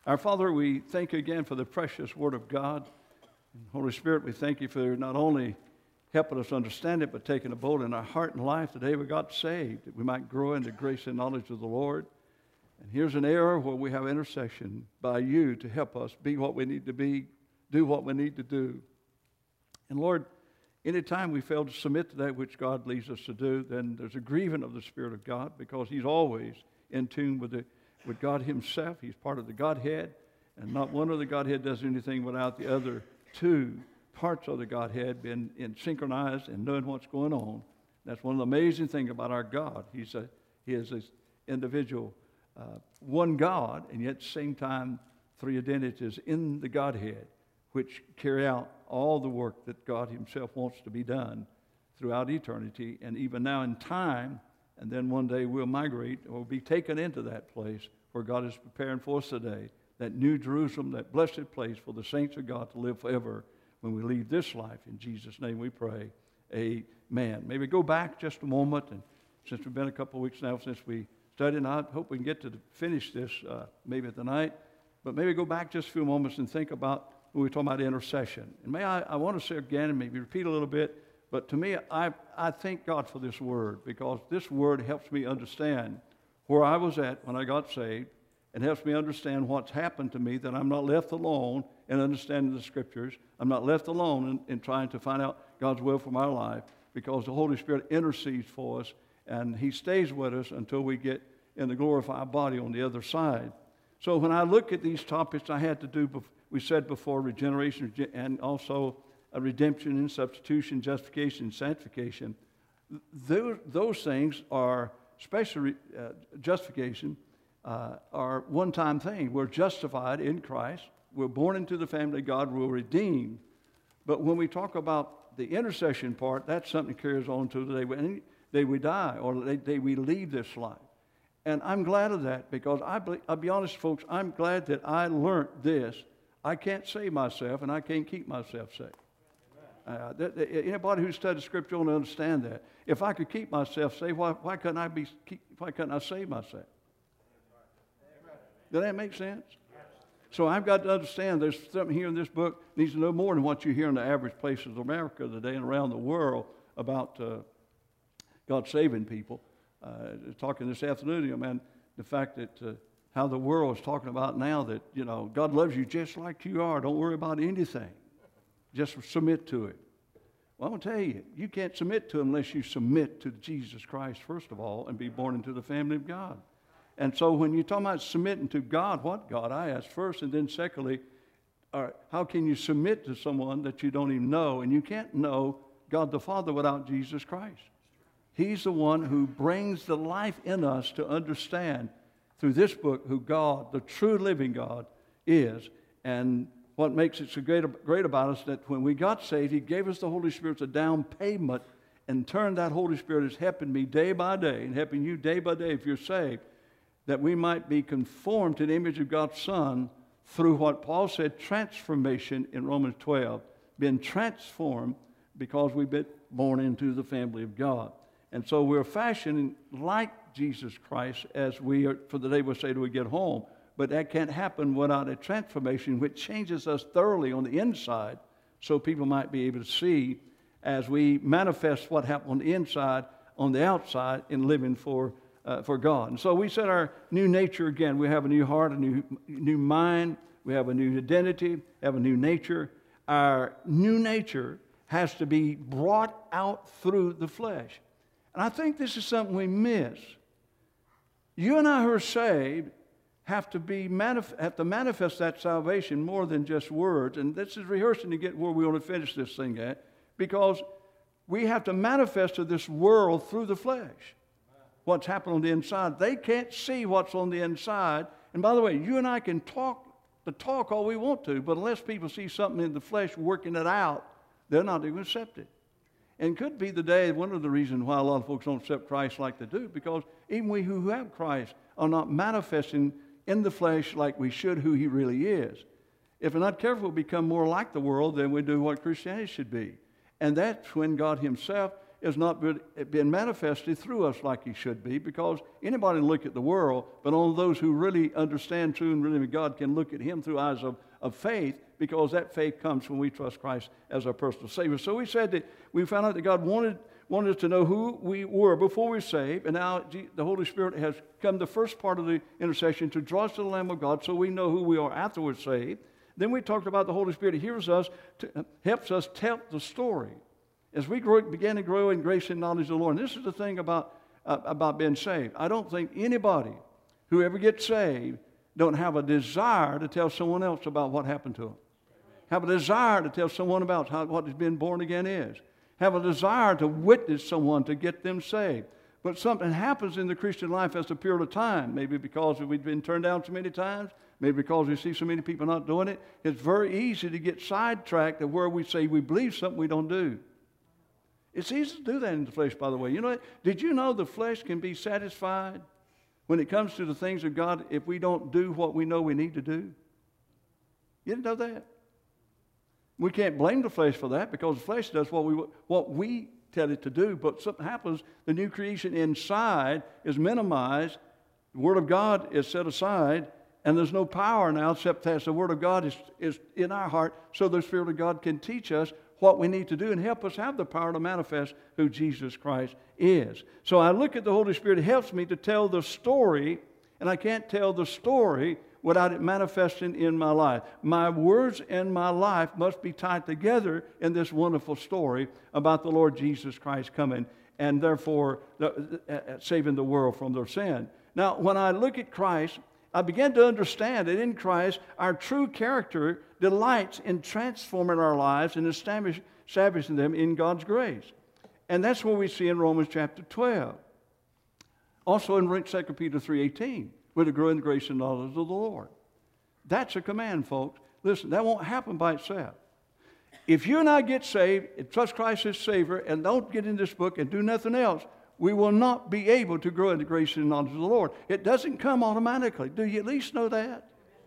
Our Father, we thank you again for the precious Word of God. And Holy Spirit, we thank you for not only helping us understand it, but taking a bold in our heart and life today we got saved, that we might grow into grace and knowledge of the Lord. And here's an era where we have intercession by you to help us be what we need to be, do what we need to do. And Lord, anytime we fail to submit to that which God leads us to do, then there's a grieving of the Spirit of God, because he's always in tune with God himself. He's part of the Godhead, and not one of the Godhead does anything without the other two parts of the Godhead being synchronized and knowing what's going on. That's one of the amazing things about our God. He is this individual, one God, and yet at the same time, three identities in the Godhead, which carry out all the work that God himself wants to be done throughout eternity, and even now in time, and then one day we'll migrate or be taken into that place where God is preparing for us today, that new Jerusalem, that blessed place for the saints of God to live forever when we leave this life. In Jesus' name we pray, amen. Maybe go back just a moment, and since we've been a couple of weeks now since we studied, and I hope we can get to finish this maybe tonight, but maybe go back just a few moments and think about when we're talking about intercession. And I want to say again, and maybe repeat a little bit, but to me, I thank God for this word, because this word helps me understand where I was at when I got saved, and helps me understand what's happened to me, that I'm not left alone in understanding the Scriptures. I'm not left alone in trying to find out God's will for my life, because the Holy Spirit intercedes for us, and he stays with us until we get in the glorified body on the other side. So when I look at these topics, I had to do, we said before, regeneration and also redemption and substitution, justification and sanctification. Those things are, especially justification, are one-time thing. We're justified in Christ. We're born into the family of God. We're redeemed. But when we talk about the intercession part, that's something that carries on to the day we die, or the day we leave this life. And I'm glad of that, because I'll be honest, folks, I'm glad that I learned this. I can't save myself, and I can't keep myself saved. Anybody who studies Scripture will understand that. If I could keep myself saved, why couldn't I save myself? Does that make sense? So I've got to understand there's something here in this book needs to know more than what you hear in the average places of America today and around the world about God saving people. Talking this afternoon, man, the fact that how the world is talking about now that, God loves you just like you are. Don't worry about anything. Just submit to it. Well, I'm going to tell you, you can't submit to him unless you submit to Jesus Christ, first of all, and be born into the family of God. And so when you're talking about submitting to God, what God? I ask first, and then secondly, how can you submit to someone that you don't even know? And you can't know God the Father without Jesus Christ. He's the one who brings the life in us to understand through this book who God, the true living God, is. And what makes it so great about us that when we got saved, he gave us the Holy Spirit as a down payment, and turned that Holy Spirit is helping me day by day and helping you day by day if you're saved, that we might be conformed to the image of God's Son through what Paul said, transformation in Romans 12, been transformed because we've been born into the family of God. And so we're fashioned like Jesus Christ as we are, for the day we'll say till we get home. But that can't happen without a transformation which changes us thoroughly on the inside, so people might be able to see as we manifest what happened on the inside, on the outside, in living for God. And so we said our new nature again. We have a new heart, a new mind. We have a new identity, have a new nature. Our new nature has to be brought out through the flesh. And I think this is something we miss. You and I who are saved have to manifest that salvation more than just words. And this is rehearsing to get where we want to finish this thing at, because we have to manifest to this world through the flesh what's happened on the inside. They can't see what's on the inside. And by the way, you and I can talk all we want to, but unless people see something in the flesh working it out, they're not going to accept it. And it could be the day, one of the reasons why a lot of folks don't accept Christ like they do, because even we who have Christ are not manifesting in the flesh like we should who he really is. If we're not careful, we become more like the world than we do what Christianity should be. And that's when God himself is not being manifested through us like he should be, because anybody can look at the world, but only those who really understand true and really God can look at him through eyes of faith, because that faith comes when we trust Christ as our personal Savior. So we said that we found out that God wanted us to know who we were before we were saved, and now the Holy Spirit has come the first part of the intercession to draw us to the Lamb of God so we know who we are after we're saved. Then we talked about the Holy Spirit hears us, helps us tell the story as we begin to grow in grace and knowledge of the Lord. And this is the thing about being saved. I don't think anybody who ever gets saved don't have a desire to tell someone else about what happened to them. Have a desire to tell someone about what being born again is. Have a desire to witness someone to get them saved. But something happens in the Christian life as a period of time, maybe because we've been turned down so many times, maybe because we see so many people not doing it. It's very easy to get sidetracked of where we say we believe something we don't do. It's easy to do that in the flesh, by the way. You know, did you know the flesh can be satisfied when it comes to the things of God if we don't do what we know we need to do? You didn't know that? We can't blame the flesh for that, because the flesh does what we tell it to do. But something happens, the new creation inside is minimized, the Word of God is set aside, and there's no power now except as the Word of God is in our heart, so the Spirit of God can teach us what we need to do and help us have the power to manifest who Jesus Christ is. So I look at the Holy Spirit, it helps me to tell the story, and I can't tell the story without it manifesting in my life. My words and my life must be tied together in this wonderful story about the Lord Jesus Christ coming and therefore saving the world from their sin. Now, when I look at Christ, I began to understand that in Christ, our true character delights in transforming our lives and establishing them in God's grace. And that's what we see in Romans chapter 12. Also in 2 Peter 3:18. We're to grow in the grace and knowledge of the Lord. That's a command, folks. Listen, that won't happen by itself. If you and I get saved and trust Christ as Savior and don't get in this book and do nothing else, we will not be able to grow in the grace and knowledge of the Lord. It doesn't come automatically. Do you at least know that?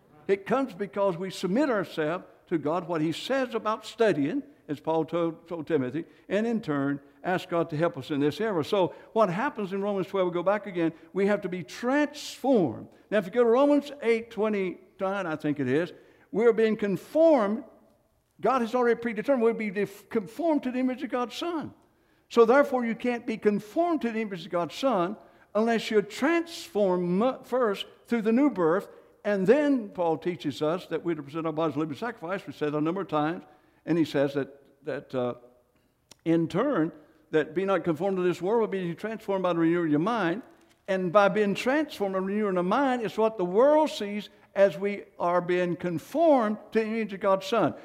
It comes because we submit ourselves to God, what He says about studying, as Paul told Timothy, and in turn, ask God to help us in this area. So what happens in Romans 12, we go back again, we have to be transformed. Now, if you go to Romans 8:29, I think it is, we're being conformed. God has already predetermined we'll be conformed to the image of God's Son. So therefore, you can't be conformed to the image of God's Son unless you're transformed first through the new birth. And then Paul teaches us that we're to present our bodies a living sacrifice. We said that a number of times. And he says that in turn, that be not conformed to this world, but be transformed by the renewing of your mind. And by being transformed and renewing the mind, it's what the world sees as we are being conformed to the image of God's Son.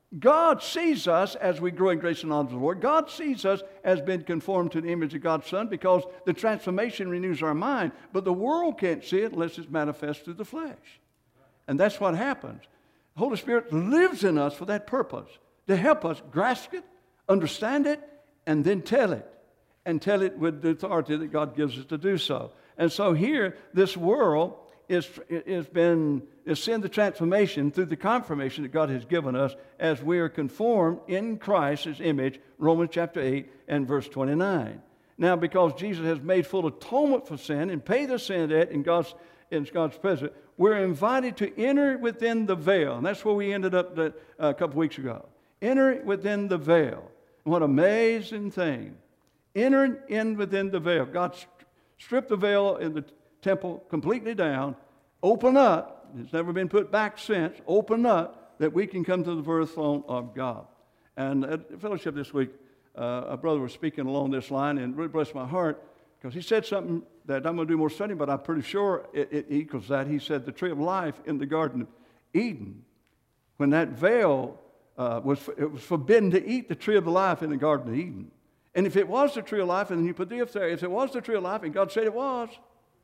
God sees us as we grow in grace and knowledge of the Lord. God sees us as being conformed to the image of God's Son because the transformation renews our mind. But the world can't see it unless it's manifest through the flesh. And that's what happens. The Holy Spirit lives in us for that purpose, to help us grasp it, understand it, and then tell it. And tell it with the authority that God gives us to do so. And so here, this world is seeing the transformation through the confirmation that God has given us as we are conformed in Christ's image, Romans chapter 8 and verse 29. Now, because Jesus has made full atonement for sin and paid the sin debt in God's presence, we're invited to enter within the veil. And that's where we ended up a couple weeks ago. Enter within the veil. What an amazing thing. Enter in within the veil. God stripped the veil in the temple completely down, open up, it's never been put back since, open up that we can come to the very throne of God. And at fellowship this week, a brother was speaking along this line and really blessed my heart because he said something that I'm going to do more studying, but I'm pretty sure it equals that. He said the tree of life in the Garden of Eden, when that veil it was forbidden to eat the tree of life in the Garden of Eden. And if it was the tree of life, and you put the if there, if it was the tree of life, and God said it was,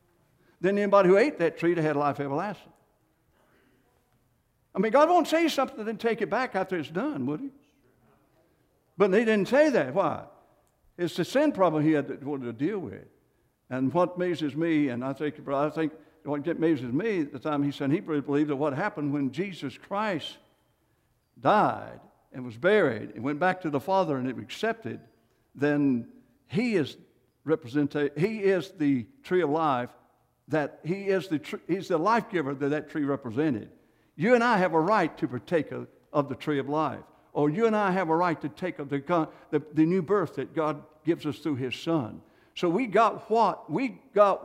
then anybody who ate that tree had life everlasting. I mean, God won't say something and then take it back after it's done, would He? But He didn't say that. Why? It's the sin problem He wanted to deal with. And what amazes me, and I think what amazes me at the time He said Hebrews believed that what happened when Jesus Christ died and was buried and went back to the Father and it was accepted, then He is He is the tree of life. He's the life giver that tree represented. You and I have a right to partake of the tree of life. Or you and I have a right to take of the new birth that God gives us through His Son. So we got what we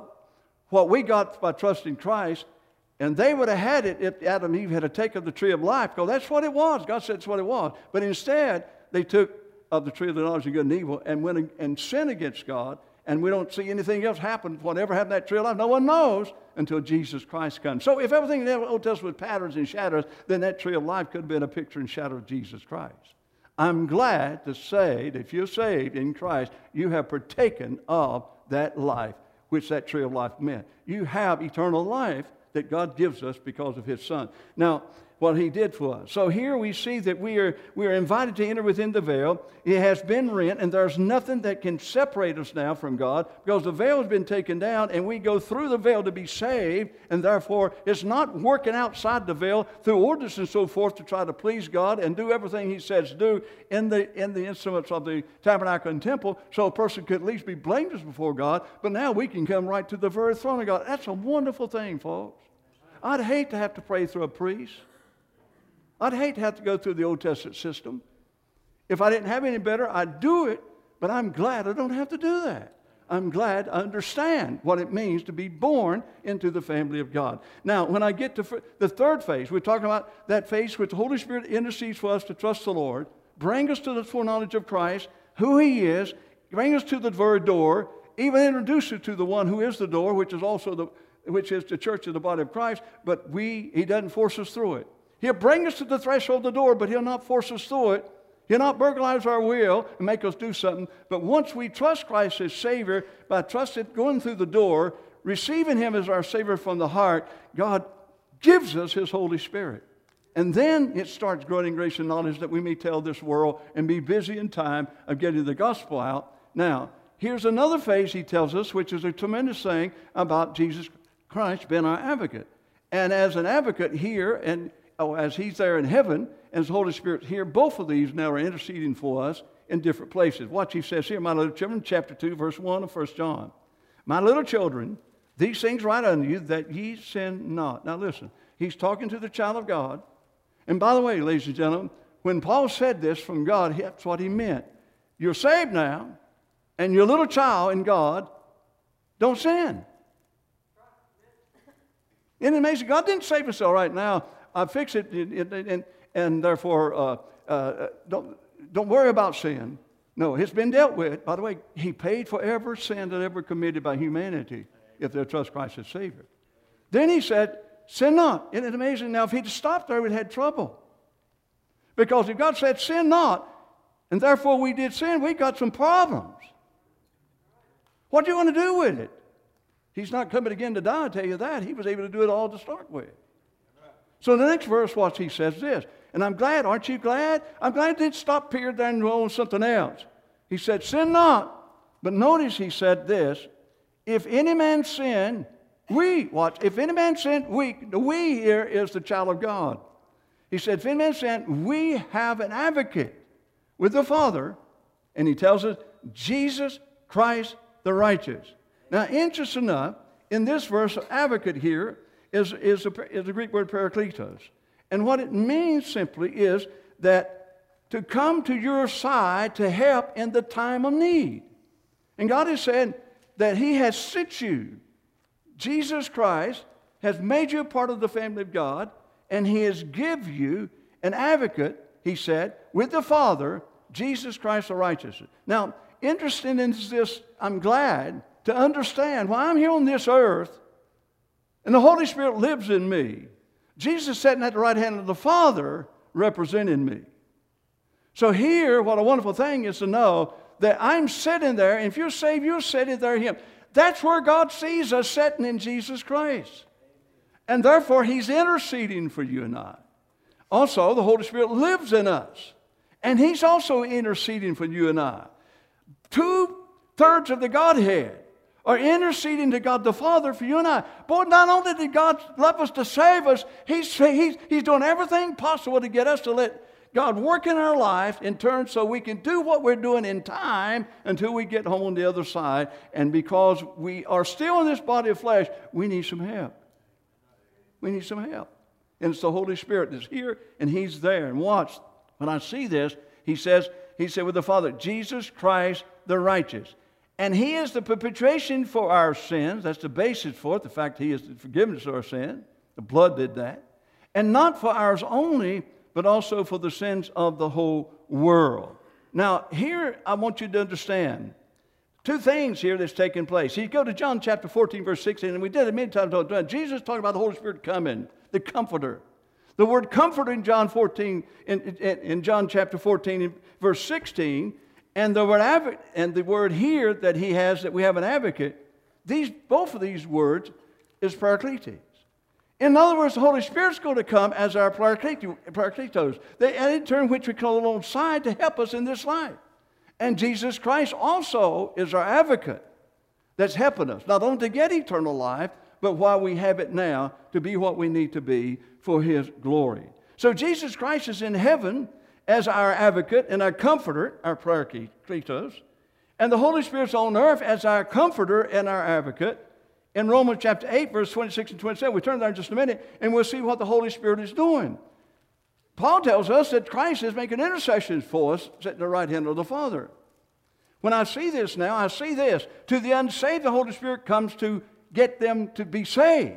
got by trusting Christ, and they would have had it if Adam and Eve had to take of the tree of life, because that's what it was. God said it's what it was. But instead, they took of the tree of the knowledge of good and evil and went and sinned against God, and we don't see anything else happen. Whatever happened to that tree of life, no one knows until Jesus Christ comes. So if everything in the Old Testament was patterns and shadows, then that tree of life could have been a picture and shadow of Jesus Christ. I'm glad to say that if you're saved in Christ, you have partaken of that life, which that tree of life meant. You have eternal life that God gives us because of His Son. Now, what He did for us. So here we see that we are invited to enter within the veil. It has been rent, and there's nothing that can separate us now from God, because the veil has been taken down, and we go through the veil to be saved, and therefore it's not working outside the veil through ordinance and so forth to try to please God and do everything He says do in the instruments of the tabernacle and temple, so a person could at least be blameless before God. But now we can come right to the very throne of God. That's a wonderful thing, folks. I'd hate to have to pray through a priest. I'd hate to have to go through the Old Testament system. If I didn't have any better, I'd do it, but I'm glad I don't have to do that. I'm glad I understand what it means to be born into the family of God. Now, when I get to the third phase, we're talking about that phase which the Holy Spirit intercedes for us to trust the Lord, bring us to the foreknowledge of Christ, who He is, bring us to the very door, even introduce us to the one who is the door, which is the church of the body of Christ, but He doesn't force us through it. He'll bring us to the threshold of the door, but He'll not force us through it. He'll not burglarize our will and make us do something. But once we trust Christ as Savior, by trusting, going through the door, receiving Him as our Savior from the heart, God gives us His Holy Spirit. And then it starts growing in grace and knowledge that we may tell this world and be busy in time of getting the gospel out. Now, here's another phase He tells us, which is a tremendous thing about Jesus Christ being our advocate. And as an advocate here, and as He's there in heaven, and His Holy Spirit here, both of these now are interceding for us in different places. Watch, He says here, my little children, chapter 2, verse 1 of 1 John. My little children, these things write unto you, that ye sin not. Now listen, He's talking to the child of God. And by the way, ladies and gentlemen, when Paul said this from God, that's what he meant. You're saved now, and you're a little child in God. Don't sin. Isn't it amazing? God didn't save us all right now. I fix it, and therefore don't worry about sin. No, it's been dealt with. By the way, He paid for every sin that ever committed by humanity if they'll trust Christ as Savior. Then He said, sin not. Isn't it amazing? Now, if He'd stopped there, we'd had trouble. Because if God said, sin not, and therefore we did sin, we got some problems. What do you want to do with it? He's not coming again to die, I'll tell you that. He was able to do it all to start with. So the next verse, what He says this, and I'm glad, aren't you glad? I'm glad it didn't stop here there and roll on something else. He said, sin not. But notice He said this, if any man sin, if any man sin, the we here is the child of God. He said, if any man sin, we have an advocate with the Father, and He tells us, Jesus Christ the righteous. Now, interesting enough, in this verse, advocate here is the Greek word parakletos. And what it means simply is that to come to your side to help in the time of need. And God has said that He has sent you. Jesus Christ has made you a part of the family of God, and He has given you an advocate, He said, with the Father, Jesus Christ the righteous. Now, interesting in this, I'm glad to understand why I'm here on this earth, and the Holy Spirit lives in me. Jesus sitting at the right hand of the Father representing me. So here, what a wonderful thing is to know that I'm sitting there, and if you're saved, you're sitting there in Him. That's where God sees us sitting in Jesus Christ. And therefore, He's interceding for you and I. Also, the Holy Spirit lives in us. And He's also interceding for you and I. 2/3 of the Godhead are interceding to God the Father for you and I. Boy, not only did God love us to save us, He's doing everything possible to get us to let God work in our life in turn so we can do what we're doing in time until we get home on the other side. And because we are still in this body of flesh, we need some help. We need some help. And it's the Holy Spirit that's here, and He's there. And watch, when I see this, He said with the Father, Jesus Christ the righteous. And He is the perpetuation for our sins. That's the basis for it, the fact He is the forgiveness of our sin. The blood did that. And not for ours only, but also for the sins of the whole world. Now, here I want you to understand two things here that's taking place. You go to John chapter 14, verse 16, and we did it many times. Jesus talking about the Holy Spirit coming, the Comforter. The word comforter in John 14, in John chapter 14, verse 16, and the word advocate, and the word here that he has, that we have an advocate, both of these words is parakletos. In other words, the Holy Spirit's going to come as our parakletos, in turn which we call alongside to help us in this life. And Jesus Christ also is our advocate that's helping us, not only to get eternal life, but while we have it now, to be what we need to be for His glory. So Jesus Christ is in heaven as our advocate and our comforter, our parakletos, and the Holy Spirit's on earth as our comforter and our advocate. In Romans chapter 8, verse 26 and 27, we turn there in just a minute, and we'll see what the Holy Spirit is doing. Paul tells us that Christ is making intercessions for us, sitting at the right hand of the Father. When I see this now, I see this. To the unsaved, the Holy Spirit comes to get them to be saved.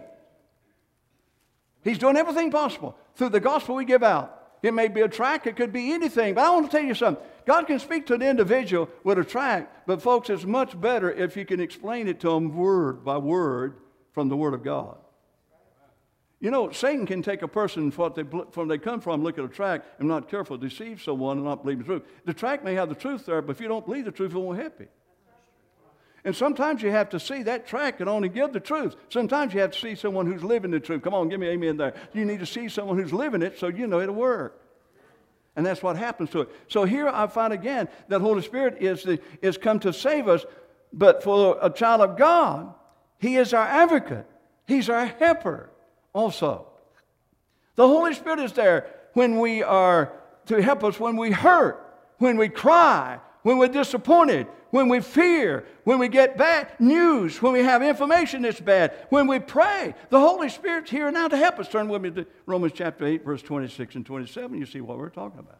He's doing everything possible through the gospel we give out. It may be a tract, it could be anything. But I want to tell you something. God can speak to an individual with a tract, but folks, it's much better if you can explain it to them word by word from the Word of God. You know, Satan can take a person from they come from, look at a tract, and not careful, deceive someone and not believe the truth. The tract may have the truth there, but if you don't believe the truth, it won't help you. And sometimes you have to see that tract can only give the truth. Sometimes you have to see someone who's living the truth. Come on, give me amen there. You need to see someone who's living it so you know it'll work. And that's what happens to it. So here I find again that Holy Spirit is come to save us, but for a child of God, He is our advocate. He's our helper also. The Holy Spirit is there when we are to help us when we hurt, when we cry, when we're disappointed, when we fear, when we get bad news, when we have information that's bad, when we pray. The Holy Spirit's here now to help us. Turn with me to Romans chapter 8, verse 26 and 27. You see what we're talking about.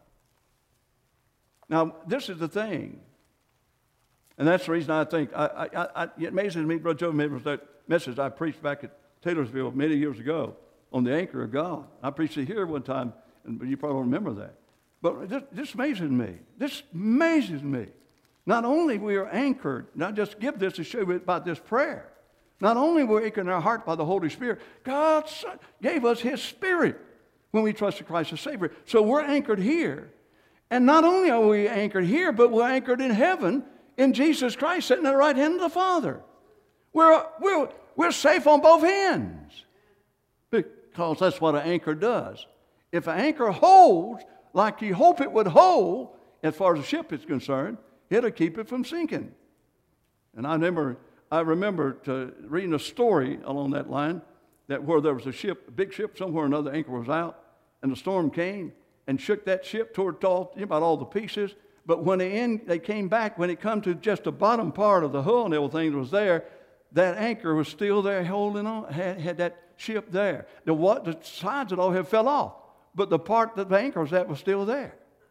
Now, this is the thing. And that's the reason I think, it amazes me, Brother Joe, remembers that message I preached back at Taylorsville many years ago on the anchor of God. I preached it here one time, but you probably don't remember that. But this amazes me. This amazes me. Not only we are anchored, now just give this to show you about this prayer. Not only we're anchored in our heart by the Holy Spirit, God gave us His Spirit when we trusted Christ as Savior. So we're anchored here. And not only are we anchored here, but we're anchored in heaven in Jesus Christ sitting at the right hand of the Father. We're safe on both ends because that's what an anchor does. If an anchor holds like you hope it would hold, as far as the ship is concerned, it'll keep it from sinking. And I remember reading a story along that line that where there was a big ship somewhere, another anchor was out, and the storm came and shook that ship toward about all the pieces. But when they came back, when it come to just the bottom part of the hull and everything that was there, that anchor was still there holding on, had that ship there. The sides of it all had fell off, but the part that the anchor was at was still there.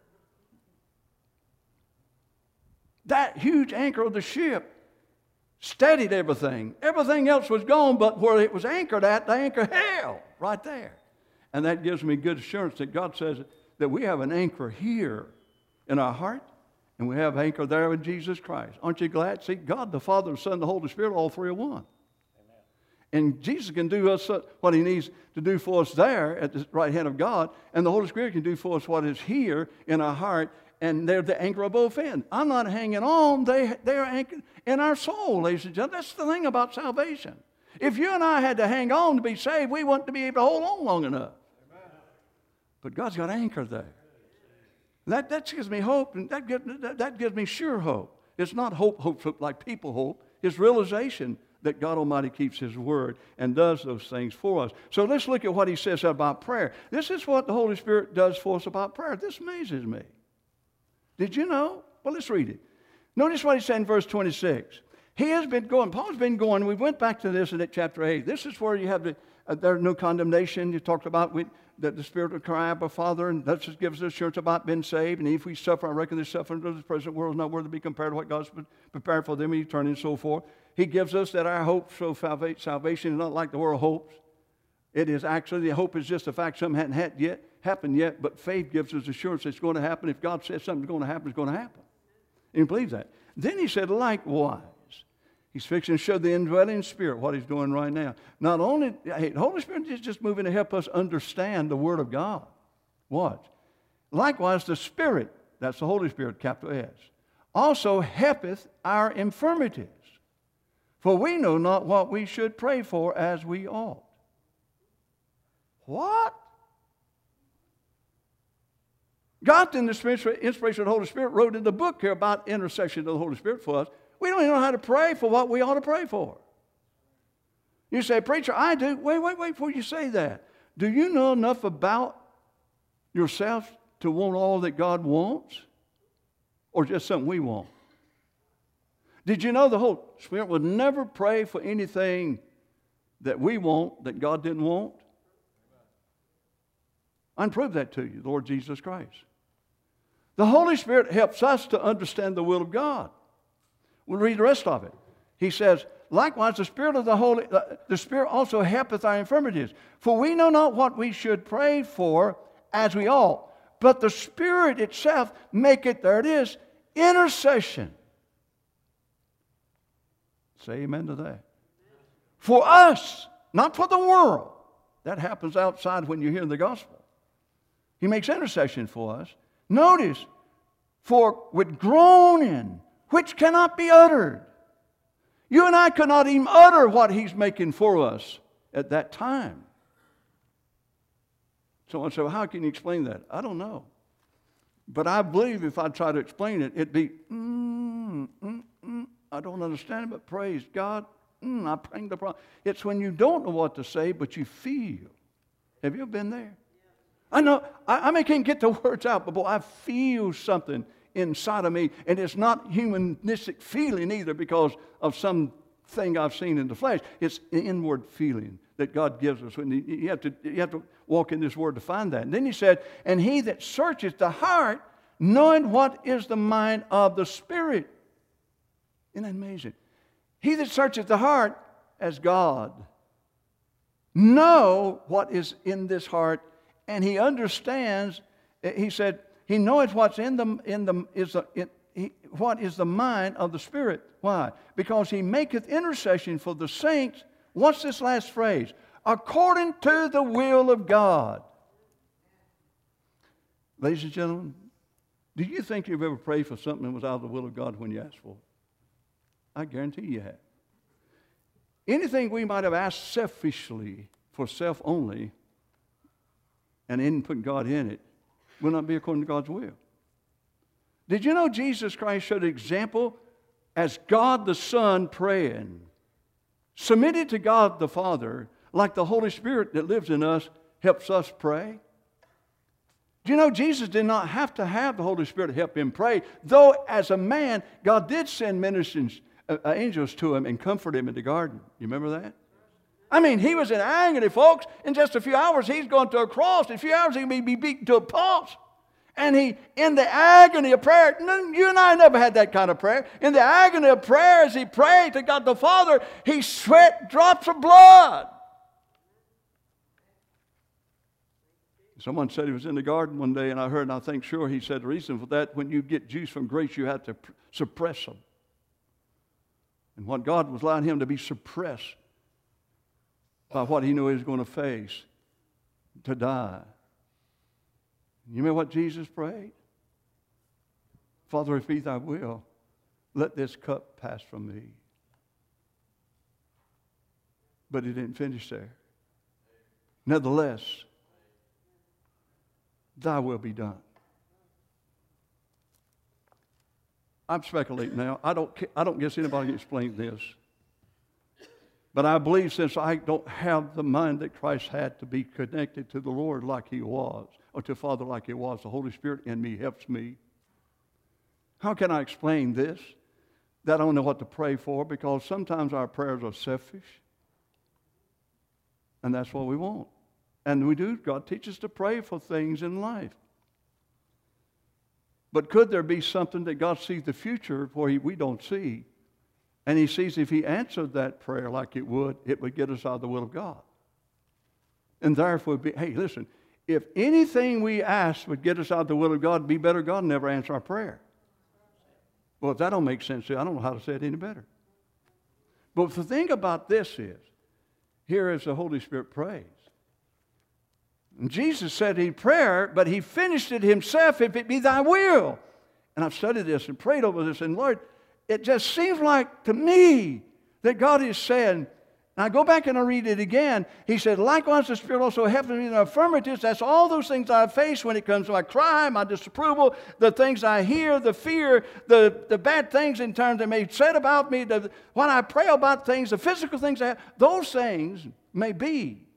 That huge anchor of the ship steadied everything. Everything else was gone, but where it was anchored at, the anchor held right there. And that gives me good assurance that God says that we have an anchor here in our heart, and we have an anchor there in Jesus Christ. Aren't you glad? See, God, the Father, the Son, and the Holy Spirit, all three are one. And Jesus can do us what He needs to do for us there at the right hand of God, and the Holy Spirit can do for us what is here in our heart, and they're the anchor of both ends. I'm not hanging on. They're anchored in our soul, ladies and gentlemen. That's the thing about salvation. If you and I had to hang on to be saved, we wouldn't be able to hold on long enough. Amen. But God's got an anchor there. That gives me hope, and that gives me sure hope. It's not hope like people hope. It's realization that God Almighty keeps His word and does those things for us. So let's look at what He says about prayer. This is what the Holy Spirit does for us about prayer. This amazes me. Did you know? Well, let's read it. Notice what He said in verse 26. He has been going, Paul's been going, we went back to this in chapter 8. This is where you have there's no condemnation. You talked about that the Spirit will cry, Abba, Father, and that just gives us assurance about being saved. And if we suffer, I reckon this suffering of this present world is not worthy to be compared to what God's prepared for them in eternity and so forth. He gives us that our hope so salvation is not like the world hopes. It is actually, the hope is just a fact something hadn't happened yet, but faith gives us assurance it's going to happen. If God says something's going to happen, it's going to happen. And you believe that. Then he said, likewise. He's fixing to show the indwelling Spirit what He's doing right now. Not only, the Holy Spirit is just moving to help us understand the Word of God. Watch. Likewise, the Spirit, that's the Holy Spirit, capital S, also helpeth our infirmities. For we know not what we should pray for as we ought. What? God, in the inspiration of the Holy Spirit, wrote in the book here about intercession of the Holy Spirit for us. We don't even know how to pray for what we ought to pray for. You say, preacher, I do. Wait before you say that. Do you know enough about yourself to want all that God wants? Or just something we want? Did you know the Holy Spirit would never pray for anything that we want that God didn't want? I can prove that to you, Lord Jesus Christ. The Holy Spirit helps us to understand the will of God. We'll read the rest of it. He says, likewise, the Spirit also helpeth our infirmities. For we know not what we should pray for as we ought, but the Spirit itself maketh, there it is, intercession. Say amen to that. For us, not for the world. That happens outside when you hear the gospel. He makes intercession for us. Notice, for with groaning which cannot be uttered. You and I could not even utter what He's making for us at that time. Someone said, well, how can you explain that? I don't know. But I believe if I try to explain it, it'd be, I don't understand it, but praise God. I bring the problem. It's when you don't know what to say, but you feel. Have you ever been there? I know, I can't get the words out, but boy, I feel something inside of me, and it's not humanistic feeling either because of some thing I've seen in the flesh. It's an inward feeling that God gives us. When you have to walk in this word to find that. And then he said, and He that searcheth the heart, knowing what is the mind of the Spirit. Isn't that amazing? He that searcheth the heart as God know what is in this heart, and He understands. He said, He knoweth what's what is the mind of the Spirit. Why? Because He maketh intercession for the saints. What's this last phrase? According to the will of God. Ladies and gentlemen, do you think you've ever prayed for something that was out of the will of God when you asked for it? I guarantee you have. Anything we might have asked selfishly, for self only, and didn't put God in it, will not be according to God's will. Did you know Jesus Christ showed an example as God the Son praying, submitted to God the Father, like the Holy Spirit that lives in us helps us pray? Do you know Jesus did not have to have the Holy Spirit to help Him pray, though as a man, God did send ministers, angels to Him and comfort Him in the garden. You remember that? I mean, He was in agony, folks. In just a few hours, He's going to a cross. In a few hours, He may be beaten to a pulp. And He, in the agony of prayer, you and I never had that kind of prayer. In the agony of prayer, as He prayed to God the Father, He sweat drops of blood. Someone said he was in the garden one day, and I heard, and I think sure he said the reason for that, when you get juice from grapes, you have to suppress them. And what God was allowing him to be suppressed by what he knew he was going to face, to die. You remember what Jesus prayed? Father, if be thy will, let this cup pass from me. But he didn't finish there. Nevertheless, thy will be done. I'm speculating now. I don't guess anybody can explain this. But I believe since I don't have the mind that Christ had to be connected to the Lord like he was, or to Father like he was, the Holy Spirit in me helps me. How can I explain this? That I don't know what to pray for, because sometimes our prayers are selfish. And that's what we want. And we do. God teaches us to pray for things in life. But could there be something that God sees the future where we don't see? And he sees if he answered that prayer like it would get us out of the will of God. And therefore, hey, listen, if anything we ask would get us out of the will of God, it'd be better God never answer our prayer. Well, if that don't make sense to you, I don't know how to say it any better. But the thing about this is, here is the Holy Spirit prays. And Jesus said he prayed, but he finished it himself, if it be thy will. And I've studied this and prayed over this, and Lord, it just seems like to me that God is saying, and I go back and I read it again, he said, likewise the Spirit also helps me in the affirmatives. That's all those things I face when it comes to my cry, my disapproval, the things I hear, the fear, the bad things in terms that may be said about me, when I pray about things, the physical things, those things may be.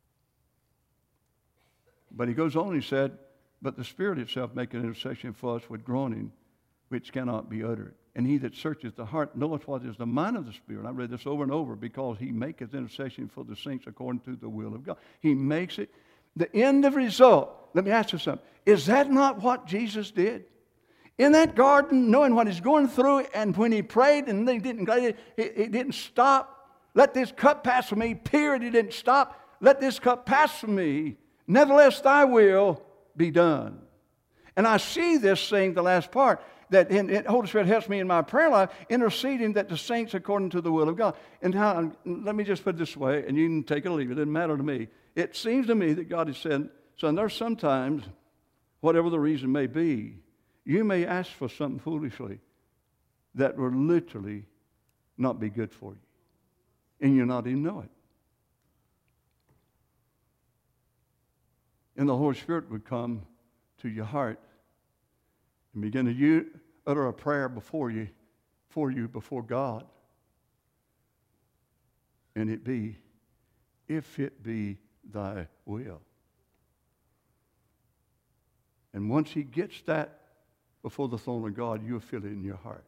But he goes on, he said, but the Spirit itself maketh intercession for us with groaning which cannot be uttered. And he that searcheth the heart knoweth what is the mind of the Spirit. I read this over and over, because he maketh intercession for the saints according to the will of God. He makes it. The end of result, let me ask you something. Is that not what Jesus did? In that garden, knowing what he's going through, and when he prayed and he didn't stop. Let this cup pass from me, period. He didn't stop. Let this cup pass from me. Nevertheless, thy will be done. And I see this thing, the last part, that the Holy Spirit helps me in my prayer life, interceding that the saints according to the will of God. And let me just put it this way, and you can take it or leave it. It doesn't matter to me. It seems to me that God has said, son, there's sometimes, whatever the reason may be, you may ask for something foolishly that will literally not be good for you. And you'll not even know it. And the Holy Spirit would come to your heart and begin to utter a prayer before God. And it be, if it be thy will. And once he gets that before the throne of God, you'll feel it in your heart.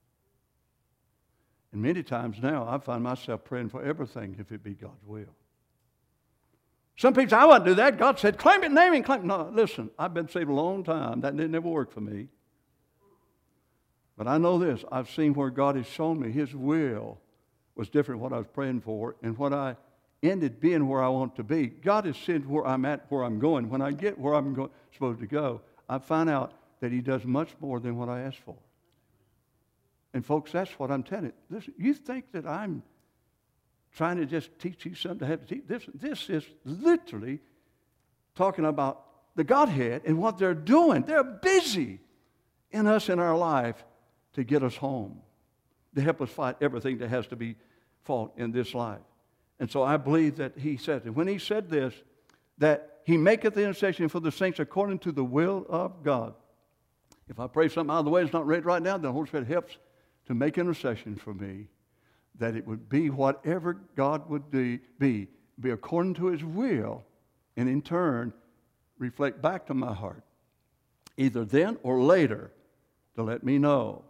And many times now, I find myself praying for everything if it be God's will. Some people say, I wouldn't do that. God said, claim it, name it, claim it. No, listen, I've been saved a long time. That didn't ever work for me. But I know this. I've seen where God has shown me his will was different what I was praying for, and what I ended being where I want to be. God has said where I'm at, where I'm going. When I get where I'm supposed to go, I find out that he does much more than what I asked for. And folks, that's what I'm telling you. Listen, you think that I'm trying to just teach you something to have to teach? This is literally talking about the Godhead and what they're doing. They're busy in us in our life to get us home, to help us fight everything that has to be fought in this life. And so I believe that he said, and when he said this, that he maketh the intercession for the saints according to the will of God. If I pray something out of the way, it's not ready right now, then the Holy Spirit helps to make intercession for me, that it would be whatever God would be according to his will, and in turn reflect back to my heart, either then or later, to let me know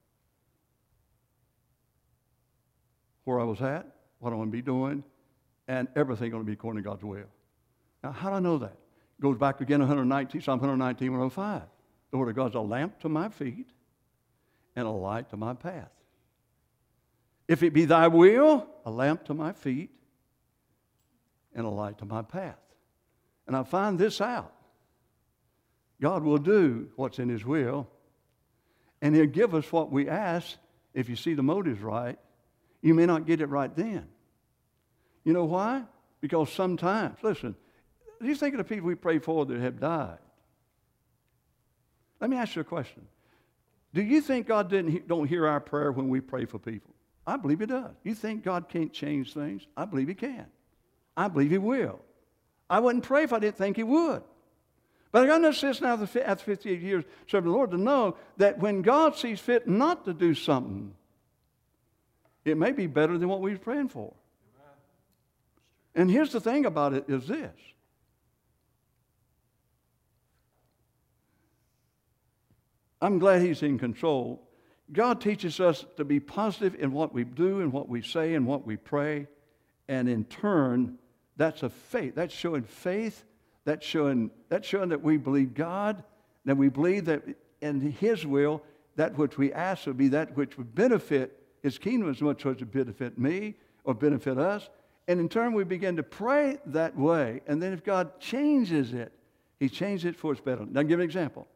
where I was at, what I want to be doing, and everything going to be according to God's will. Now, how do I know that? It goes back again to Psalm 119, 105. The Word of God is a lamp to my feet and a light to my path. If it be thy will, a lamp to my feet and a light to my path. And I find this out. God will do what's in his will, and he'll give us what we ask if you see the motives right. You may not get it right then. You know why? Because sometimes, listen, do you think of the people we pray for that have died? Let me ask you a question. Do you think God don't hear our prayer when we pray for people? I believe he does. You think God can't change things? I believe he can. I believe he will. I wouldn't pray if I didn't think he would. But I got enough sense now after 58 years serving the Lord to know that when God sees fit not to do something, it may be better than what we were praying for. And here's the thing about it is this. I'm glad He's in control. God teaches us to be positive in what we do and what we say and what we pray. And in turn, that's a faith. That's showing faith. That's showing that we believe God, that we believe that in His will, that which we ask would be that which would benefit His kingdom as much as it would benefit me or benefit us. And in turn, we begin to pray that way. And then if God changes it, He changes it for its better. Now, I'll give an example.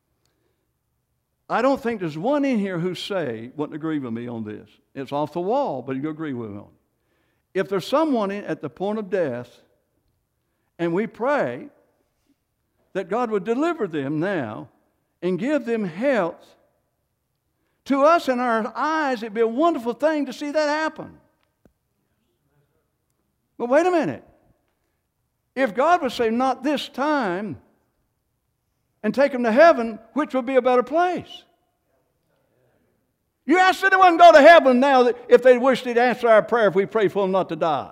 I don't think there's one in here who wouldn't agree with me on this. It's off the wall, but you agree with me on it. If there's someone at the point of death, and we pray that God would deliver them now and give them health, to us in our eyes, it'd be a wonderful thing to see that happen. But wait a minute. If God would say, not this time, and take them to heaven, which would be a better place? You ask anyone to go to heaven now if they wish He'd answer our prayer if we pray for them not to die.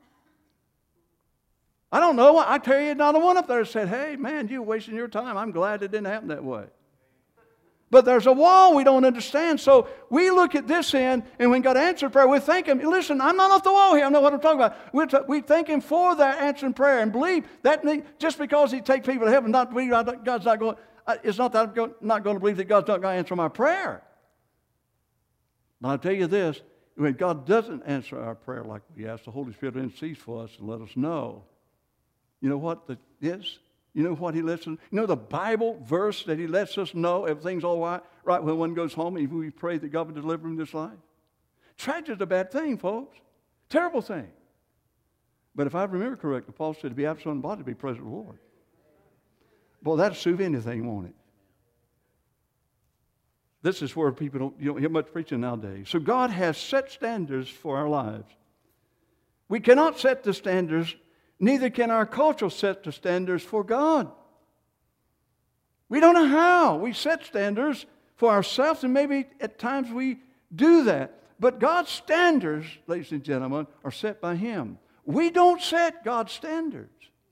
I don't know. I tell you, not a one up there said, hey, man, you're wasting your time. I'm glad it didn't happen that way. But there's a wall we don't understand. So we look at this end, and when God answered prayer, we thank Him. Listen, I'm not off the wall here. I know what I'm talking about. We thank Him for that answering prayer and believe that just because He takes people to heaven, God's not going. It's not that I'm not going to believe that God's not going to answer my prayer. But I'll tell you this: when God doesn't answer our prayer like we ask, the Holy Spirit intercedes for us and let us know. You know what that is? You know what He lets us, you know the Bible verse that He lets us know everything's all right when one goes home and we pray that God will deliver him this life? Tragedy's a bad thing, folks. Terrible thing. But if I remember correctly, Paul said to be absent in body, to be present with the Lord. Boy, that'll soothe anything, won't it? This is where people you don't hear much preaching nowadays. So God has set standards for our lives. We cannot set the standards. Neither can our culture set the standards for God. We don't know how. We set standards for ourselves, and maybe at times we do that. But God's standards, ladies and gentlemen, are set by Him. We don't set God's standards.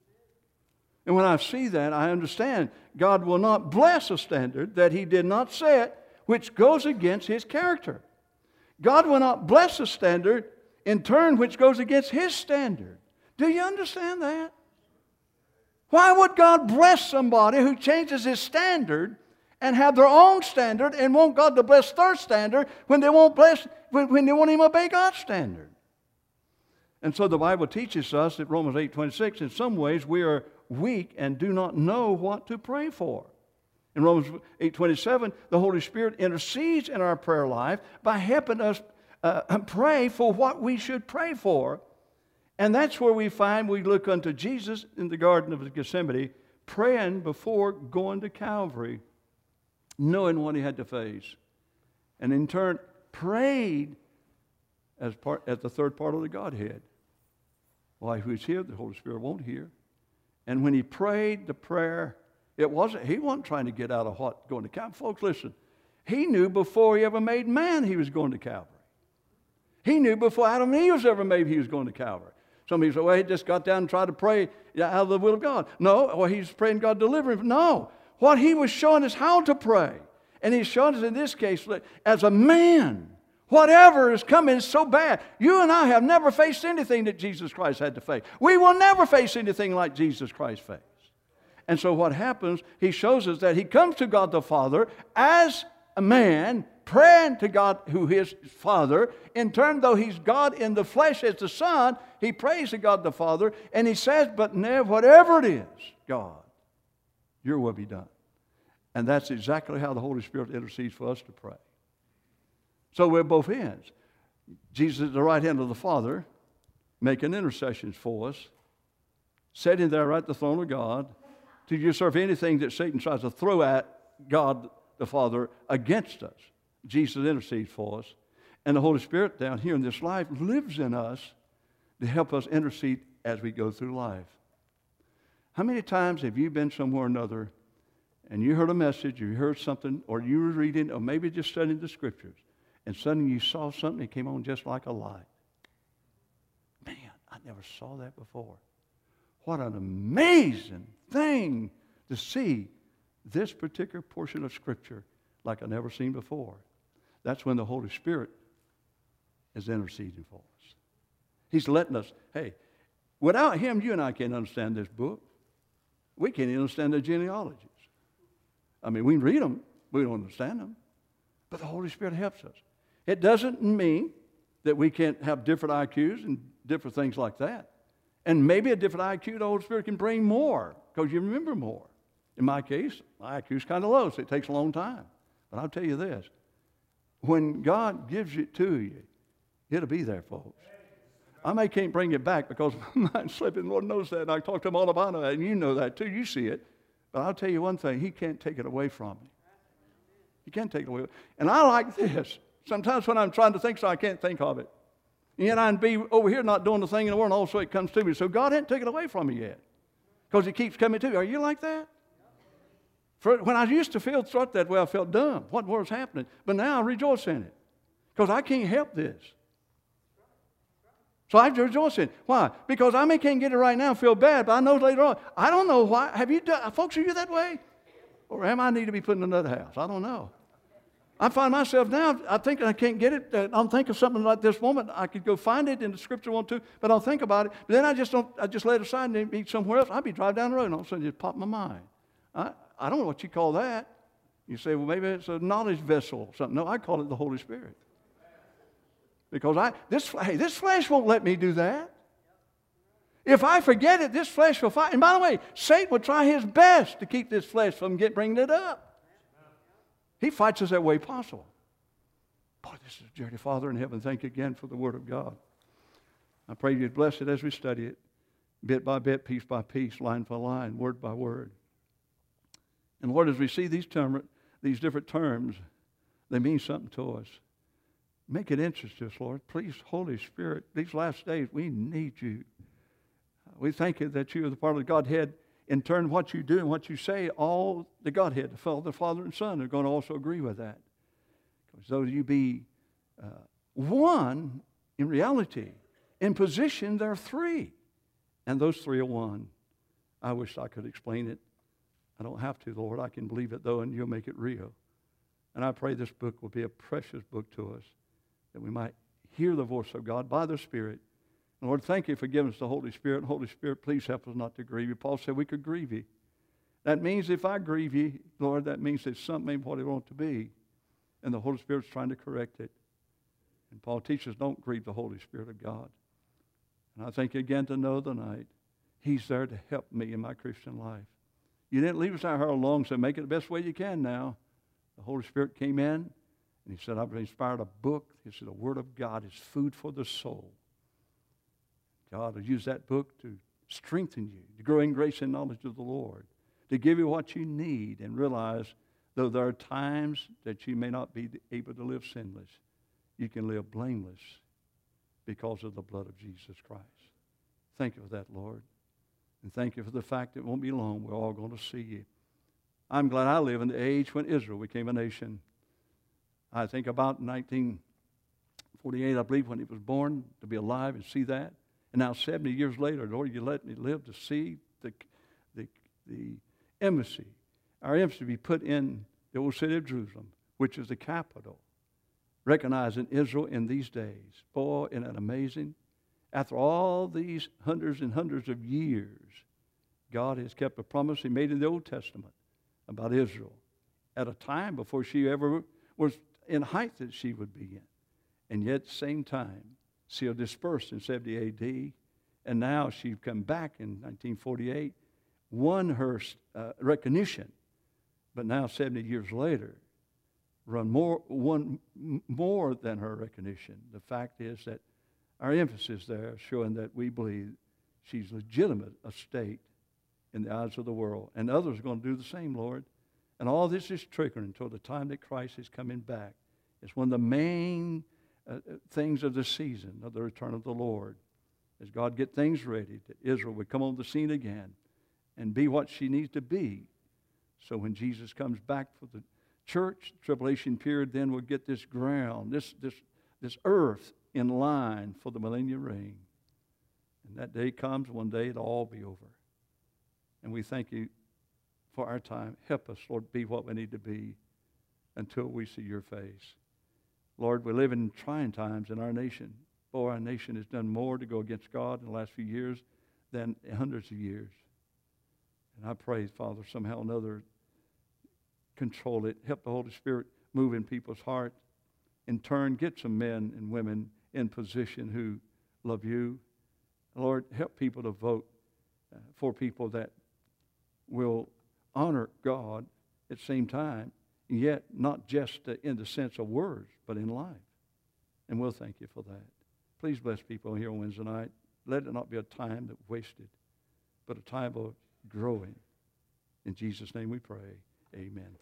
And when I see that, I understand God will not bless a standard that He did not set, which goes against His character. God will not bless a standard in turn which goes against His standard. Do you understand that? Why would God bless somebody who changes His standard and have their own standard and want God to bless their standard when they won't when they won't even obey God's standard? And so the Bible teaches us that Romans 8:26, in some ways we are weak and do not know what to pray for. In Romans 8:27, the Holy Spirit intercedes in our prayer life by helping us pray for what we should pray for. And that's where we find we look unto Jesus in the Garden of Gethsemane, praying before going to Calvary, knowing what He had to face. And in turn, prayed as the third part of the Godhead. Why, who's here, the Holy Spirit won't hear. And when He prayed the prayer, He wasn't trying to get out of what going to Calvary. Folks, listen. He knew before He ever made man He was going to Calvary. He knew before Adam and Eve was ever made He was going to Calvary. Some people say, well, he just got down and tried to pray out of the will of God. No, or he's praying God deliver him. No. What He was showing us how to pray. And He's showing us in this case, as a man, whatever is coming is so bad. You and I have never faced anything that Jesus Christ had to face. We will never face anything like Jesus Christ faced. And so what happens, He shows us that He comes to God the Father as a man, praying to God who is His Father. In turn, though He's God in the flesh as the Son, He prays to God the Father, and He says, but whatever it is, God, Your will be done. And that's exactly how the Holy Spirit intercedes for us to pray. So we're both ends. Jesus at the right hand of the Father, making intercessions for us, sitting there right at the throne of God, to usurp anything that Satan tries to throw at God the Father against us. Jesus intercedes for us. And the Holy Spirit down here in this life lives in us to help us intercede as we go through life. How many times have you been somewhere or another and you heard a message, or you heard something, or you were reading, or maybe just studying the Scriptures, and suddenly you saw something that came on just like a light? Man, I never saw that before. What an amazing thing to see this particular portion of Scripture like I've never seen before. That's when the Holy Spirit is interceding for us. He's letting us, hey, without Him, you and I can't understand this book. We can't even understand the genealogies. I mean, we can read them, we don't understand them. But the Holy Spirit helps us. It doesn't mean that we can't have different IQs and different things like that. And maybe a different IQ, the Holy Spirit can bring more because you remember more. In my case, my IQ is kind of low, so it takes a long time. But I'll tell you this. When God gives it to you, it'll be there, folks. I can't bring it back because my mind's slipping. Lord knows that. And I talk to Him all about it, and you know that too. You see it. But I'll tell you one thing. He can't take it away from me. He can't take it away. And I like this. Sometimes when I'm trying to think so, I can't think of it. And yet I'd be over here not doing the thing in the world, and also it comes to me. So God hasn't taken it away from me yet. Because He keeps coming to me. Are you like that? When I used to feel that way, I felt dumb. What was happening? But now I rejoice in it. Because I can't help this. So I rejoice in it. Why? Because I can't get it right now and feel bad, but I know later on. I don't know why. Have you done, folks, are you that way? Or am I need to be put in another house? I don't know. I find myself now, I think I can't get it. I'm thinking of something like this moment. I could go find it in the Scripture I want to, but I'll think about it. But then I just let it aside and be somewhere else. I'd be driving down the road and all of a sudden it just popped in my mind. I don't know what you call that. You say, well, maybe it's a knowledge vessel or something. No, I call it the Holy Spirit. Because this flesh won't let me do that. If I forget it, this flesh will fight. And by the way, Satan will try his best to keep this flesh from bringing it up. He fights us that way possible. Boy, this is dear Father in heaven. Thank you again for the Word of God. I pray you'd bless it as we study it, bit by bit, piece by piece, line by line, word by word. And Lord, as we see these different terms, they mean something to us. Make it interesting to us, Lord. Please, Holy Spirit, these last days, we need you. We thank you that you are the part of the Godhead. In turn, what you do and what you say, all the Godhead, the Father and Son, are going to also agree with that. Because though you be one, in reality, in position, there are three. And those three are one. I wish I could explain it. I don't have to, Lord. I can believe it, though, and you'll make it real. And I pray this book will be a precious book to us, that we might hear the voice of God by the Spirit. And Lord, thank you for giving us the Holy Spirit. Holy Spirit, please help us not to grieve you. Paul said we could grieve you. That means if I grieve you, Lord, that means that something ain't what it wants to be. And the Holy Spirit's trying to correct it. And Paul teaches, don't grieve the Holy Spirit of God. And I thank you again to know tonight, He's there to help me in my Christian life. You didn't leave us out here alone and say, make it the best way you can now. The Holy Spirit came in, and He said, I've inspired a book. He said, the Word of God is food for the soul. God will use that book to strengthen you, to grow in grace and knowledge of the Lord, to give you what you need, and realize, though there are times that you may not be able to live sinless, you can live blameless because of the blood of Jesus Christ. Thank you for that, Lord. And thank you for the fact that it won't be long. We're all going to see you. I'm glad I live in the age when Israel became a nation. I think about 1948, I believe, when he was born, to be alive and see that. And now 70 years later, Lord, you let me live to see the embassy, our embassy be put in the old city of Jerusalem, which is the capital, recognizing Israel in these days. Boy, isn't that amazing? After all these hundreds and hundreds of years, God has kept a promise He made in the Old Testament about Israel at a time before she ever was in height that she would be in. And yet, same time, she'll disperse in 70 A.D., and now she's come back in 1948, won her recognition, but now 70 years later, won more than her recognition. The fact is that our emphasis there showing that we believe she's legitimate a state in the eyes of the world. And others are going to do the same, Lord. And all this is triggering until the time that Christ is coming back. It's one of the main things of the season of the return of the Lord. As God get things ready, that Israel would come on the scene again and be what she needs to be. So when Jesus comes back for the church, tribulation period, then we'll get this ground, this earth in line for the millennial reign. And that day comes, one day it'll all be over. And we thank you for our time. Help us, Lord, be what we need to be until we see your face. Lord, we live in trying times in our nation. Boy, our nation has done more to go against God in the last few years than hundreds of years. And I pray, Father, somehow or another, control it. Help the Holy Spirit move in people's hearts. In turn, get some men and women in position who love you. Lord, help people to vote for people that will honor God at the same time, yet not just in the sense of words, but in life. And we'll thank you for that. Please bless people here on Wednesday night. Let it not be a time that wasted, but a time of growing. In Jesus' name we pray. Amen.